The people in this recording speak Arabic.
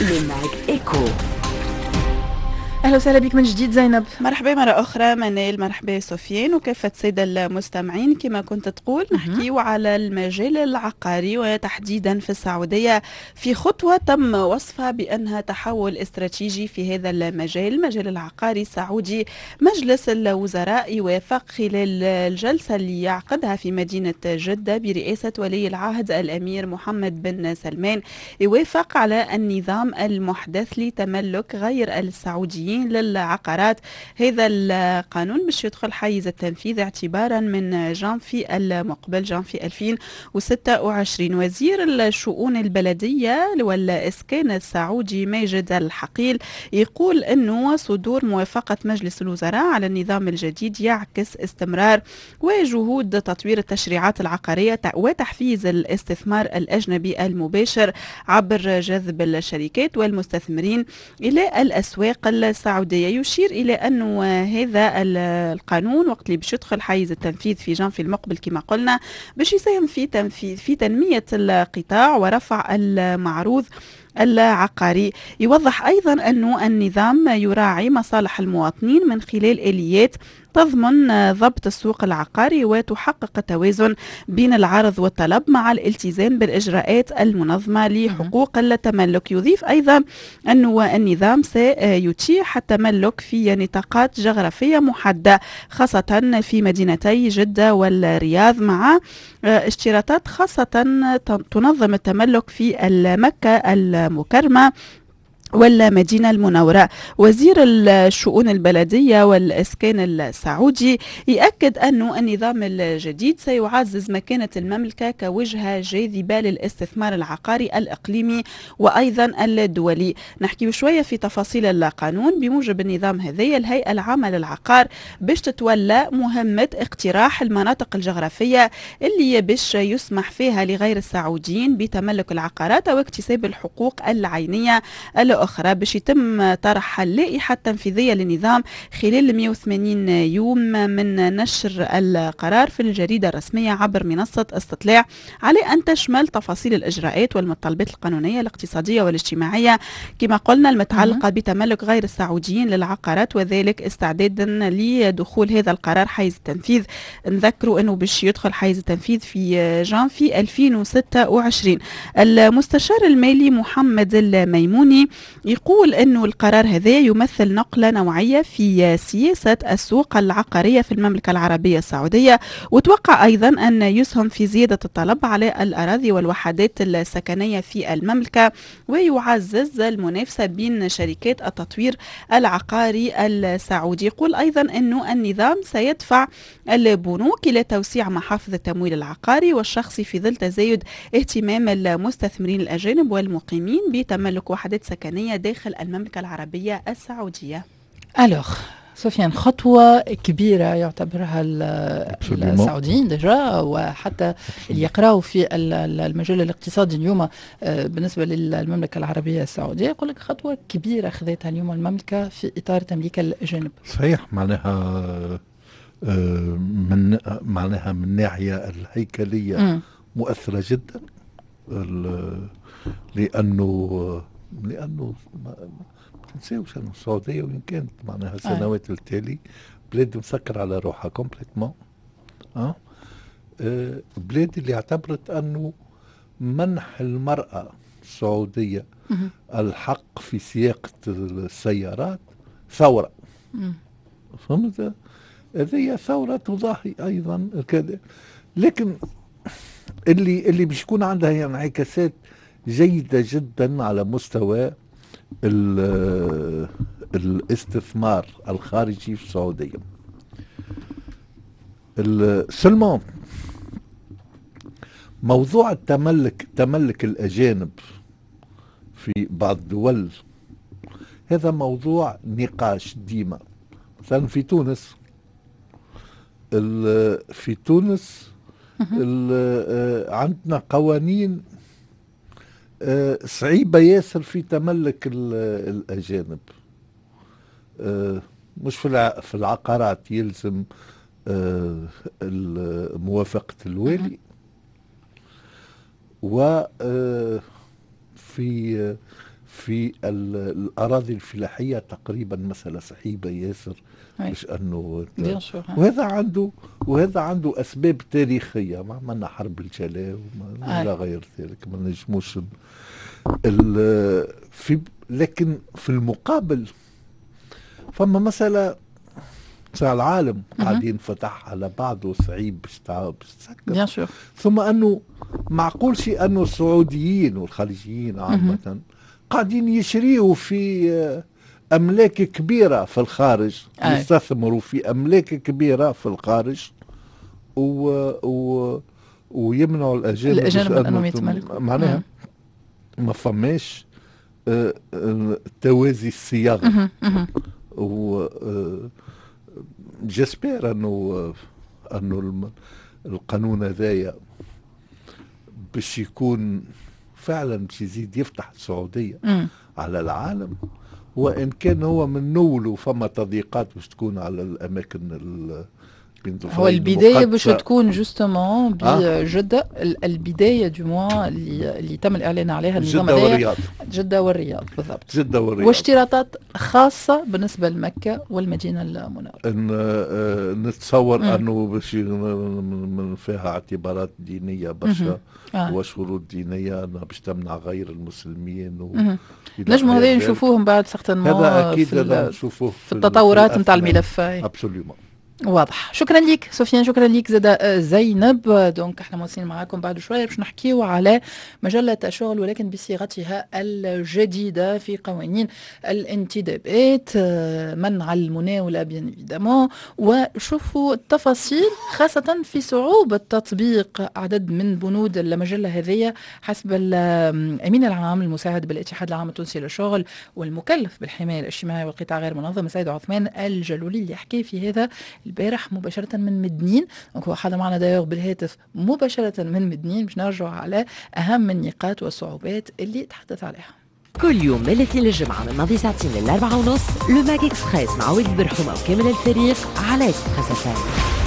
ليناك إيكو. أهلا وسهلا بك من جديد زينب. مرحبا مرة أخرى منال، مرحبا سفيان وكافة السادة المستمعين. كما كنت تقول نحكيو على المجال العقاري وتحديدا في السعودية في خطوة تم وصفها بأنها تحول استراتيجي في هذا المجال العقاري السعودي. مجلس الوزراء يوافق خلال الجلسة اللي يعقدها في مدينة جدة برئاسة ولي العهد الأمير محمد بن سلمان، يوافق على النظام المحدث لتملك غير السعوديين للعقارات. هذا القانون باش يدخل حيز التنفيذ اعتبارا من جانفي المقبل، جانفي 2026. وزير الشؤون البلدية والإسكان السعودي ماجد الحقيل يقول أنه صدور موافقة مجلس الوزراء على النظام الجديد يعكس استمرار وجهود تطوير التشريعات العقارية وتحفيز الاستثمار الأجنبي المباشر عبر جذب الشركات والمستثمرين إلى الأسواق السعودية. يشير إلى أنه هذا القانون وقت اللي باش يدخل حيز التنفيذ في جانفي المقبل كما قلنا باش يساهم في تنمية القطاع ورفع المعروض العقاري. يوضح أيضا أنه النظام يراعي مصالح المواطنين من خلال آليات تضمن ضبط السوق العقاري وتحقق توازن بين العرض والطلب مع الالتزام بالإجراءات المنظمة لحقوق التملك. يضيف أيضا أنه النظام سيتيح التملك في نطاقات جغرافية محددة خاصة في مدينتي جدة والرياض، مع اشتراطات خاصة تنظم التملك في مكة المكرمة والمدينة المنورة. وزير الشؤون البلدية والإسكان السعودي يأكد أن النظام الجديد سيعزز مكانة المملكة كوجهة جاذبة للاستثمار العقاري الإقليمي وأيضا الدولي. نحكي شوية في تفاصيل القانون. بموجب النظام هذه الهيئة العامة للعقار باش تتولى مهمة اقتراح المناطق الجغرافية اللي باش يسمح فيها لغير السعوديين بتملك العقارات أو اكتساب الحقوق العينية أخرى، باش يتم طرح اللائحة التنفيذية للنظام خلال 180 يوم من نشر القرار في الجريدة الرسمية عبر منصة استطلاع، على أن تشمل تفاصيل الإجراءات والمتطلبات القانونية الاقتصادية والاجتماعية كما قلنا المتعلقة بتملك غير السعوديين للعقارات، وذلك استعدادا لدخول هذا القرار حيز التنفيذ. نذكروا أنه باش يدخل حيز التنفيذ في جانفي 2026. المستشار المالي محمد الميموني يقول أنه القرار هذا يمثل نقلة نوعية في سياسة السوق العقارية في المملكة العربية السعودية، وتوقع أيضا أن يسهم في زيادة الطلب على الأراضي والوحدات السكنية في المملكة ويعزز المنافسة بين شركات التطوير العقاري السعودي. يقول أيضا أنه النظام سيدفع البنوك إلى توسيع محافظ التمويل العقاري والشخصي في ظل تزايد اهتمام المستثمرين الأجانب والمقيمين بتملك وحدات سكنية داخل المملكة العربية السعودية. ألوغ سفيان، خطوة كبيرة يعتبرها السعوديين ديجا وحتى اللي يقرأوا في المجال الاقتصادي اليوم بالنسبة للمملكة العربية السعودية يقول لك خطوة كبيرة خذتها اليوم المملكة في إطار تمليك الأجانب. صحيح، معناها من ناحية الهيكلية مؤثرة جدا، لأنه ما تنساوش أنه السعودية وإن كانت معناها سنوات التالي بلاد مسكر على روحها كومبليتمون، بلاد اللي اعتبرت أنه منح المرأة السعودية الحق في سياقة السيارات ثورة. فهمت؟ هذه ثورة تضاهي أيضا كذا، لكن اللي بيكون عندها انعكاسات جيدة جدا على مستوى الاستثمار الخارجي في السعودية. سلمان موضوع تملك الأجانب في بعض الدول هذا موضوع نقاش ديما. مثلا في تونس عندنا قوانين صعيبة ياسر في تملك الأجانب. مش في العقارات يلزم موافقة الوالي، وفي في الأراضي الفلاحية تقريبا مسألة صعيبة ياسر، مش أنه وهذا عنده أسباب تاريخية، ما عملنا حرب الجلاء ولا غير ذلك، ما نجموش لكن في المقابل فما مسألة العالم قاعدين فتح على بعضه صعيب باش تسكر، ثم أنه معقول شيء أنه السعوديين والخليجيين عامة قاعدين يشريوا في أملاك كبيرة في الخارج، يستثمروا في أملاك كبيرة في الخارج ويمنعوا الأجانب من أنهم يتملكوا. معناها ما فماش توازي الصياغة. و جسبير أنه القانون هذايا باش يكون فعلا باش يزيد يفتح السعودية على العالم، وإن كان هو من نوله فما تضييقات باش تكون على الأماكن هو البداية باش تكون جوستومون بجدة، البداية دو موا اللي تم الإعلان عليها النظام والرياض. جدة والرياض بالضبط، جدة والرياض، واشتراطات خاصة بالنسبة لمكة والمدينة المنورة. نتصور أنه باش من فيها اعتبارات دينية برشا وشروط دينية باش تمنع غير المسلمين نجموا هذا نشوفوهم بعد سختن هذا أكيد نشوفوه في التطورات نتاع الملف. أبسوليومون واضح. شكرا لك سفيان، شكرا لك زاد زينب. دونك احنا موصلين معاكم بعد شويه باش نحكيو على مجله الشغل ولكن بصيغتها الجديده في قوانين الانتدابات، منع المناوله بيان ايفيدامون، وشوفوا التفاصيل خاصه في صعوبه تطبيق عدد من بنود المجله هذه حسب الامين العام المساعد بالاتحاد العام التونسي للشغل والمكلف بالحمايه الاجتماعيه والقطاع غير المنظم سيد عثمان الجلولي اللي يحكي في هذا البارح مباشرة من مدنين. هو حدا معنا داير بالهاتف مباشرة من مدنين باش نرجع على أهم النقاط والصعوبات اللي تحدث عليها. كل يوم من الاثنين للجمعة من ماضي ساعتين ل4:30 لو ماك إكسبريس مع وليد برحومة وكامل الفريق على إكسبريس FM.